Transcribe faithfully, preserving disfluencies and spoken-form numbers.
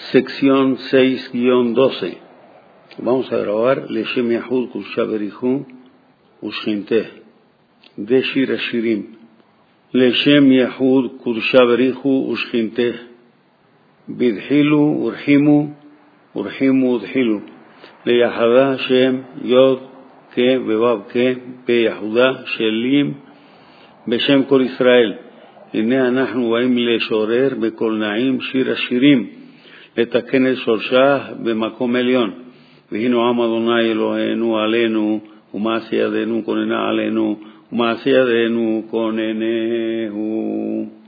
Sección seis guión doce. Vamos a grabar Leshem Yahud Kudsha Berichu Ushinte de Shir Hashirim. Leshem Yahud Kudsha Berichu Ushinte Bidhilu Urhimu Urhimu Udhilu Leyahada Shem Yod Ke Bevav Ke Be Yahuda Shelim Beshem Kol Israel. הנה אנחנו באים לשורר בכל נעים שיר השירים, לתקן את שורשה במקום עליון. והינו עם אדוני אלוהינו עלינו, ומעשה ידינו כוננה עלינו, ומעשה ידינו כוננהו.